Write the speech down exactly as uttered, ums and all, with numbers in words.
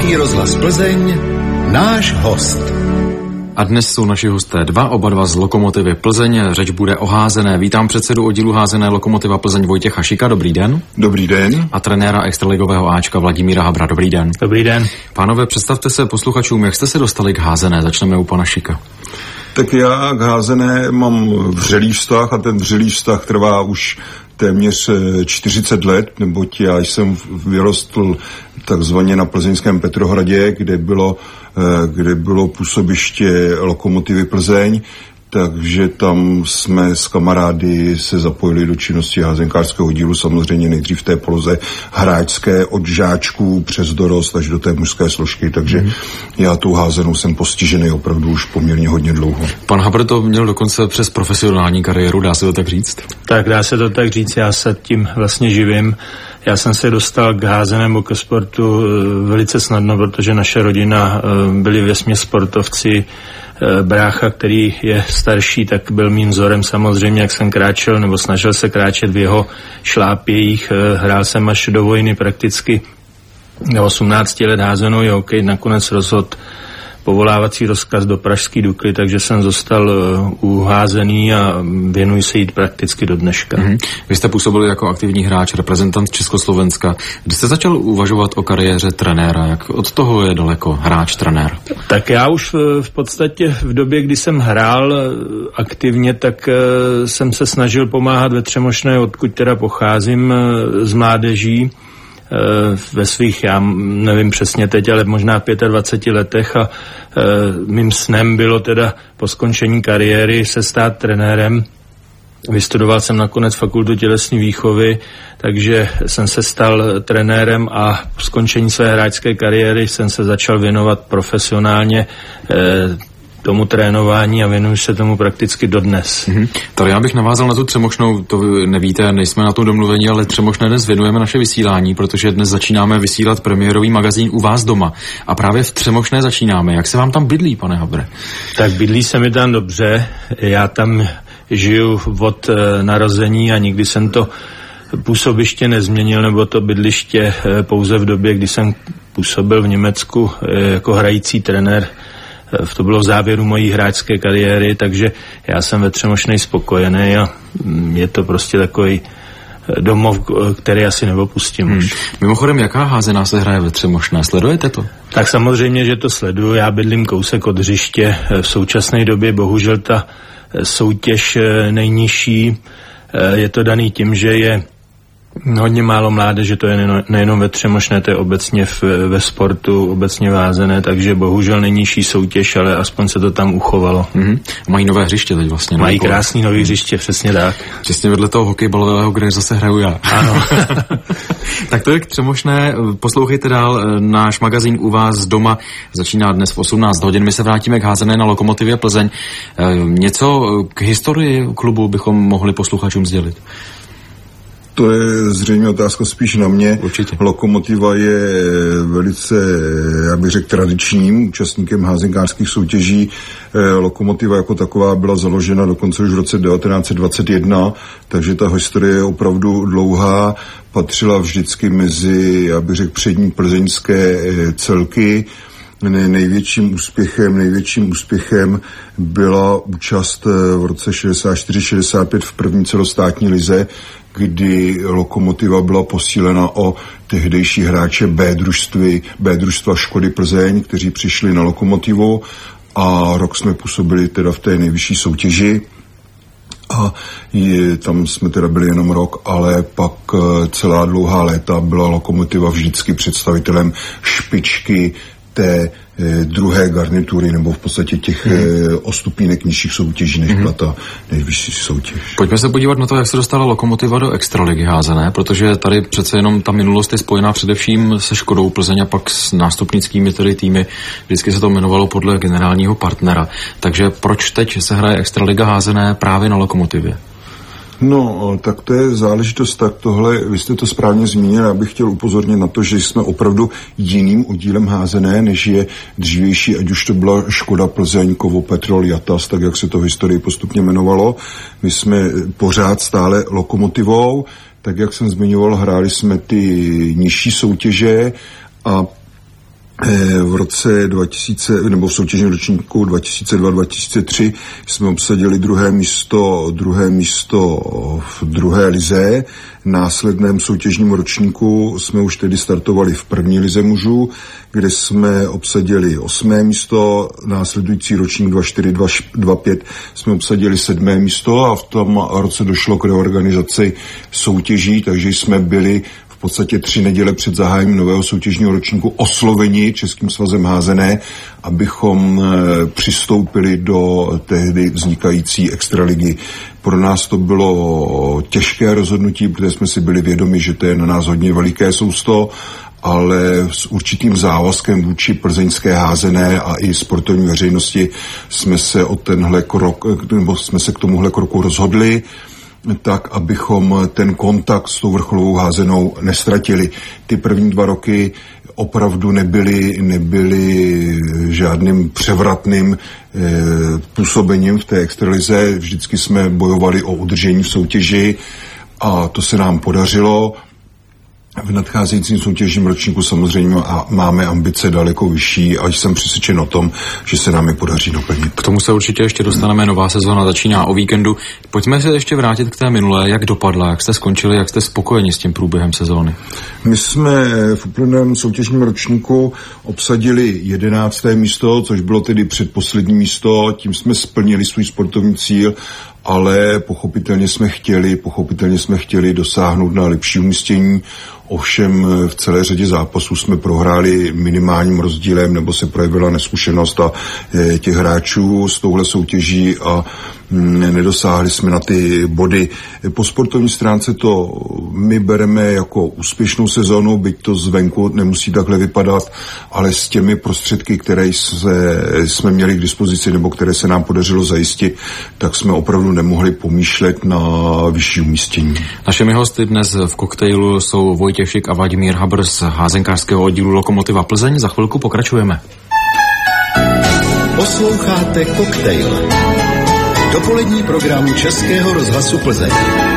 Český rozhlas Plzeň, náš host. A dnes jsou naši hosté dva, oba dva z Lokomotivy Plzeň. Řeč bude o házené. Vítám předsedu oddílu házené Lokomotiva Plzeň Vojtěcha Šika. Dobrý den. Dobrý den. A trenéra extraligového Ačka Vladimíra Habra. Dobrý den. Dobrý den. Pánové, představte se posluchačům, jak jste se dostali k házené. Začneme u pana Šika. Tak já k házené mám vřelý vztah a ten vřelý vztah trvá už téměř čtyřicet let, neboť já jsem vyrostl takzvaně na plzeňském Petrohradě, kde bylo, kde bylo působiště Lokomotivy Plzeň, takže tam jsme s kamarády se zapojili do činnosti házenkářského dílu, samozřejmě nejdřív v té poloze hráčské od žáčků přes dorost až do té mužské složky, takže mm. já tou házenou jsem postižený opravdu už poměrně hodně dlouho. Pan Habr to měl dokonce přes profesionální kariéru, dá se to tak říct? Tak dá se to tak říct, já se tím vlastně živím. Já jsem se dostal k házenému ke sportu velice snadno, protože naše rodina byli vesměs sportovci. Brácha, který je starší, tak byl mým vzorem samozřejmě, jak jsem kráčel, nebo snažil se kráčet v jeho šlápějích. Hrál jsem až do vojny prakticky do osmnácti let házenou hokej, nakonec rozhodl povolávací rozkaz do pražský Dukly, takže jsem zůstal uházený a věnuji se jít prakticky do dneška. Mm-hmm. Vy jste působil jako aktivní hráč, reprezentant Československa. Kdy jste začal uvažovat o kariéře trenéra? Jak od toho je daleko hráč, trenér? Tak já už v, v podstatě v době, kdy jsem hrál aktivně, tak uh, jsem se snažil pomáhat ve Třemošné, odkud teda pocházím, uh, z mládeží. Ve svých, já nevím přesně teď, ale možná dvaceti pěti letech a e, mým snem bylo teda po skončení kariéry se stát trenérem. Vystudoval jsem nakonec fakultu tělesné výchovy, takže jsem se stal trenérem a po skončení své hráčské kariéry jsem se začal věnovat profesionálně e, tomu trénování a věnuju se tomu prakticky dodnes. Mm-hmm. Tady já bych navázal na tu Třemošnou, to vy nevíte, nejsme na tom domluvení, ale Třemošné dnes věnujeme naše vysílání, protože dnes začínáme vysílat premiérový magazín U vás doma. A právě v Třemošné začínáme. Jak se vám tam bydlí, pane Habre? Tak bydlí se mi tam dobře. Já tam žiju od e, narození a nikdy jsem to působiště nezměnil, nebo to bydliště e, pouze v době, kdy jsem působil v Německu e, jako hrající trenér. To bylo v závěru mojí hráčské kariéry, takže já jsem ve Třemošnej spokojený a je to prostě takový domov, který asi neopustím hmm. už. Mimochodem, jaká házená se hraje ve Třemošné? Sledujete to? Tak samozřejmě, že to sleduju. Já bydlím kousek od hřiště. V současné době bohužel ta soutěž nejnižší. Je to daný tím, že je hodně málo mládeže, to je nejenom ve Třemošné, to je obecně v, ve sportu, obecně vázené, takže bohužel nejnižší soutěž, ale aspoň se to tam uchovalo. Mm-hmm. Mají nové hřiště teď vlastně. Mají krásný nový hřiště, přesně tak. Přesně vedle toho hokejbalového, kde zase hraju já. Ano. Tak to je k Třemošné. Poslouchejte dál, náš magazín U vás doma začíná dnes v osmnáct hodin. My se vrátíme k házené na Lokomotivě Plzeň. Něco k historii klubu bychom mohli posluchačům sdělit. To je zřejmě otázka spíš na mě. Určitě. Lokomotiva je velice, já bych řekl, tradičním účastníkem házenkářských soutěží. Lokomotiva jako taková byla založena dokonce už v roce devatenáct set dvacet jedna, takže ta historie je opravdu dlouhá. Patřila vždycky mezi, já bych řekl, přední plzeňské celky. Největším úspěchem, největším úspěchem byla účast v roce šedesát čtyři šedesát pět v první celostátní lize, kdy Lokomotiva byla posílena o tehdejší hráče B družství, B družstva Škody Plzeň, kteří přišli na Lokomotivu a rok jsme působili teda v té nejvyšší soutěži. A je, tam jsme teda byli jenom rok, ale pak celá dlouhá léta byla Lokomotiva vždycky představitelem špičky té eh, druhé garnitury, nebo v podstatě těch hmm. eh, o stupínek nižších soutěží, než hmm. byla ta nejvyšší soutěž. Pojďme se podívat na to, jak se dostala Lokomotiva do extraligy házené, protože tady přece jenom ta minulost je spojená především se Škodou Plzeň a pak s nástupnickými tedy týmy. Vždycky se to jmenovalo podle generálního partnera. Takže proč teď se hraje extraliga házené právě na Lokomotivě? No, tak to je záležitost, tak tohle, vy jste to správně zmínil, já bych chtěl upozornit na to, že jsme opravdu jiným oddílem házené, než je dřívější, ať už to byla Škoda Plzeň, Kovo, Petrol, Jatas, tak jak se to v historii postupně jmenovalo. My jsme pořád stále Lokomotivou, tak jak jsem zmiňoval, hráli jsme ty nižší soutěže a v roce dva tisíce, nebo v soutěžním ročníku dva tisíce dva dva tisíce tři jsme obsadili druhé místo, druhé místo v druhé lize. V následném soutěžním ročníku jsme už tedy startovali v první lize mužů, kde jsme obsadili osmé místo, následující ročník dva čtyři dva pět jsme obsadili sedmé místo a v tom roce došlo k reorganizaci soutěží, takže jsme byli v podstatě tři neděle před zahájením nového soutěžního ročníku osloveni Českým svazem házené, abychom přistoupili do tehdy vznikající extraligy. Pro nás to bylo těžké rozhodnutí, protože jsme si byli vědomi, že to je na nás hodně veliké sousto, ale s určitým závazkem vůči plzeňské házené a i sportovní veřejnosti jsme se o tenhle krok, nebo jsme se k tomuhle kroku rozhodli, tak, abychom ten kontakt s tou vrcholovou házenou nestratili. Ty první dva roky opravdu nebyly, nebyly žádným převratným e, působením v té extralize. Vždycky jsme bojovali o udržení v soutěži a to se nám podařilo. V nadcházejícím soutěžním ročníku samozřejmě máme ambice daleko vyšší a jsem přesvědčen o tom, že se nám je podaří naplnit. K tomu se určitě ještě dostaneme, nová sezóna začíná o víkendu. Pojďme se ještě vrátit k té minulé, jak dopadla, jak jste skončili, jak jste spokojeni s tím průběhem sezóny. My jsme v uplynulém soutěžním ročníku obsadili jedenácté místo, což bylo tedy předposlední místo, tím jsme splnili svůj sportovní cíl, ale pochopitelně jsme chtěli, pochopitelně jsme chtěli dosáhnout na lepší umístění. Ovšem v celé řadě zápasů jsme prohráli minimálním rozdílem, nebo se projevila neskušenost a e, těch hráčů s touhle soutěží a m, nedosáhli jsme na ty body. Po sportovní stránce to my bereme jako úspěšnou sezónu, byť to zvenku nemusí takhle vypadat, ale s těmi prostředky, které se, jsme měli k dispozici nebo které se nám podařilo zajistit, tak jsme opravdu nemohli pomýšlet na vyšší umístění. Našimi hosty dnes v koktejlu jsou Vojtěch Šik a Vladimír Habr z házenkářského oddílu Lokomotiva Plzeň. Za chvilku pokračujeme. Posloucháte Koktejl. Dopolední program Českého rozhlasu Plzeň.